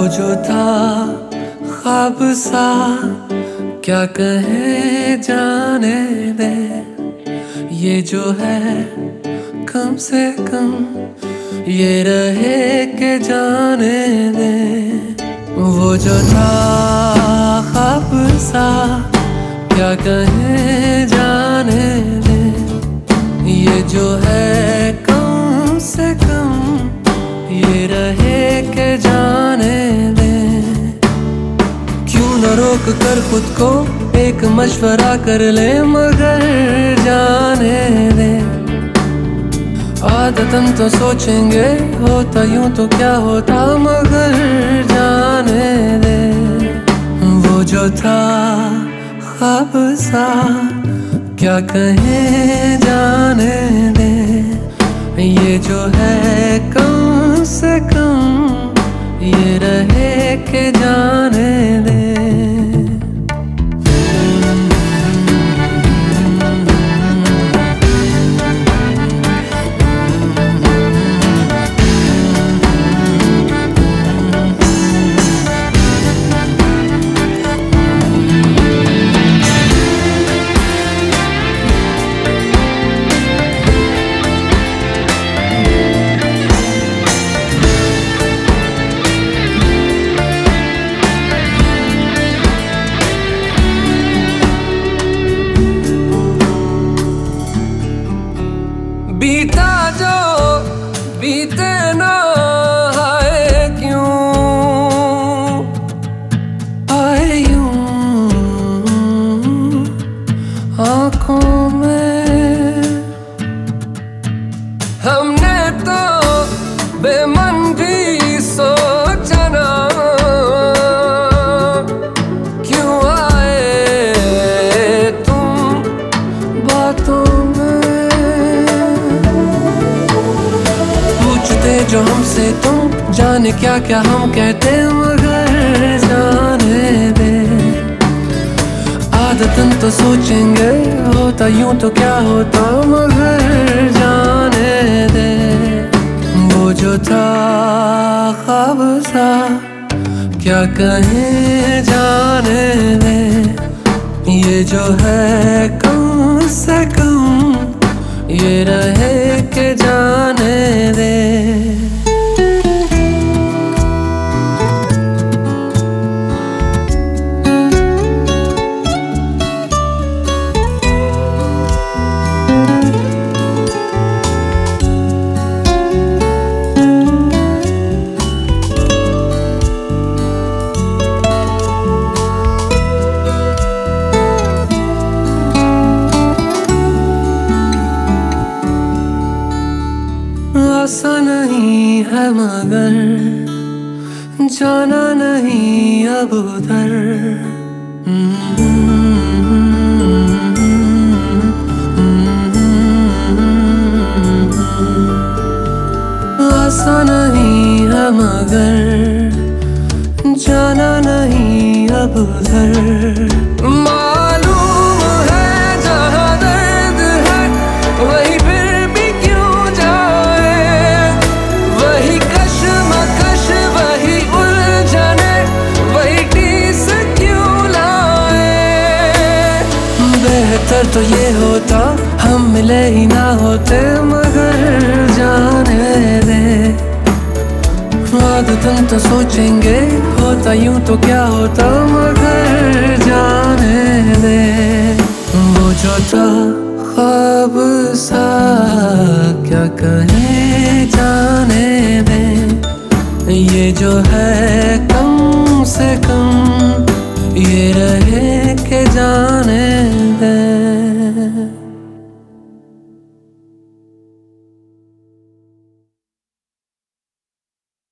जो था ख्वाब सा क्या कहे जाने दे, ये जो है कम से कम ये रहे के जाने दे। वो जो था ख्वाब सा क्या कहे जाने दे, ये जो है कम से कम ये रहे के जाने दे। क्यों न रोक कर खुद को एक मशवरा कर ले, मगर जाने दे। आदतन तो सोचेंगे होता यूं तो क्या होता, मगर जाने दे। वो जो था ख्वाब सा क्या कहे जाने दे, ये जो है कम से कम ये रहे के जाने दे। बीता जो बीते ना आए क्यों, आए यूं आँखों में। हमने तो बेमन भी सोचा ना, क्यों आए तुम बातों जो हमसे तुम, जाने क्या क्या हम कहते, मगर जाने दे। आदतन तो सोचेंगे होता यूं तो क्या होता, मगर जाने दे। वो जो था ख्वाब सा क्या कहे जाने दे, ये जो है कम से कम ये रहे के जाने दे। आसा नहीं है मगर जाना नहीं अब उधर। आसा नहीं है मगर जाना नहीं अब उधर। मालूम है जहाँ दर्द है वही फिर भी क्यों जाए, वही कश्मकश वही उलझने वही टीस क्यों लाए। बेहतर तो ये होता हम मिले ही ना होते, मगर जाने दे। आदतन तो सोचेंगे होता यूं तो क्या होता, मगर जाने दे। वो जो था ख्वाब सा क्या कहे जाने दे, ये जो है कम से कम ये रहे